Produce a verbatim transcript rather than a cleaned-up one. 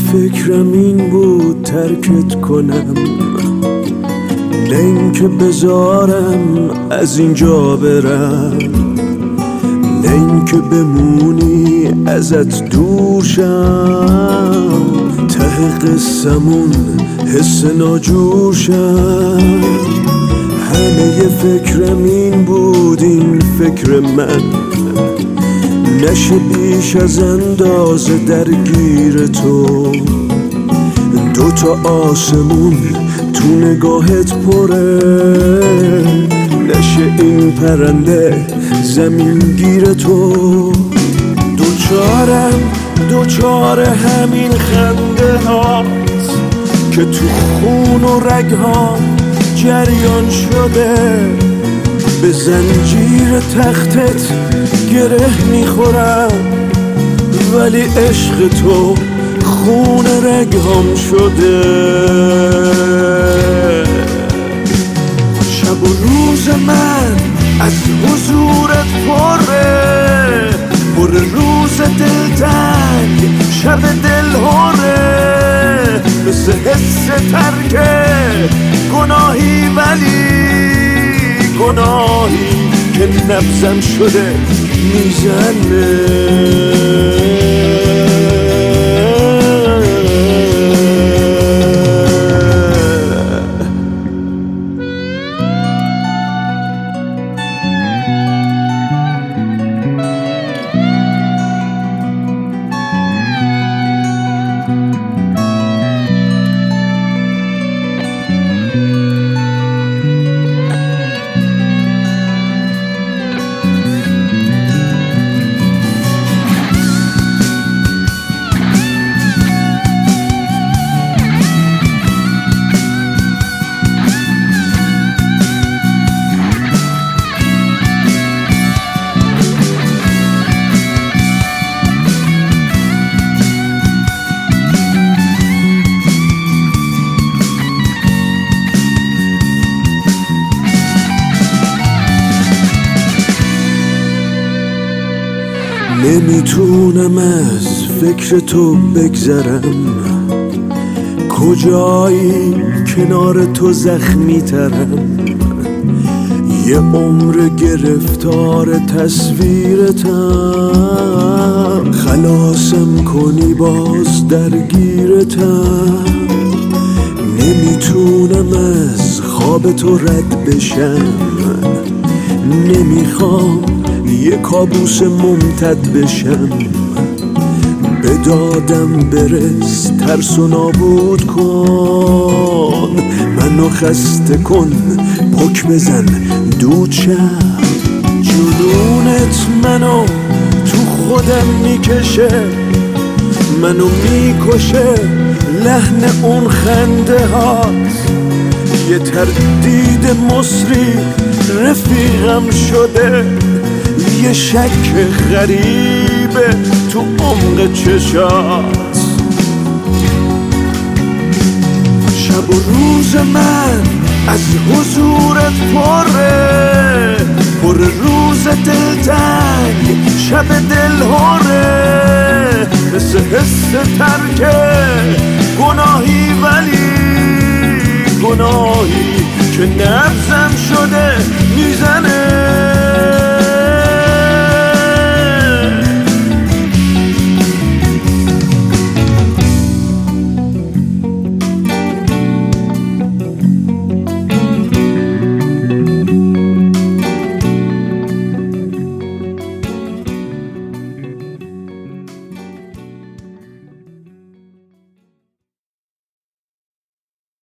فکرم این بود ترکت کنم، نه اینکه بذارم از اینجا برم، نه اینکه بمونی ازت دور شم، ته قصمون حس ناجور شم. همه فکرم این بود، این فکر من نشه بیش از اندازه درگیر تو. دوتا آسمون تو نگاهت پره، نشه این پرنده زمین گیر تو. دوچارم دوچار همین خنده هاست که تو خون و رگ ها جریان شده، به زنجیر تختت گره میخورم، ولی عشق تو خون رگام شده. شب و روز من از حضورت پره، پر روز دلتنگ شب دلهوره، مثل حس ترک گناهی، ولی گناهی که نبضم شده میزنه. نمیتونم از فکر تو بگذرم، کجایی کنار تو زخمی ترم، یه عمر گرفتار تصویرتم، خلاصم کنی باز درگیرتم. نمیتونم از خواب تو رد بشم، نمیخوام یه کابوس ممتد بشم، به دادم برس ترس و نابود کن، منو خسته کن پک بزن دود شم. جنونت منو تو خودم میکشه، منو میکشه لحن اون خنده هاست، یه تردید مصری رفیقم شده، یه شک غریبه تو عمق چشات. شب و روز من از حضورت پره، پر روز دلتنگ شب دلهوره، مثل حس ترک گناهی، ولی گناهی که نبضم شده میزنه.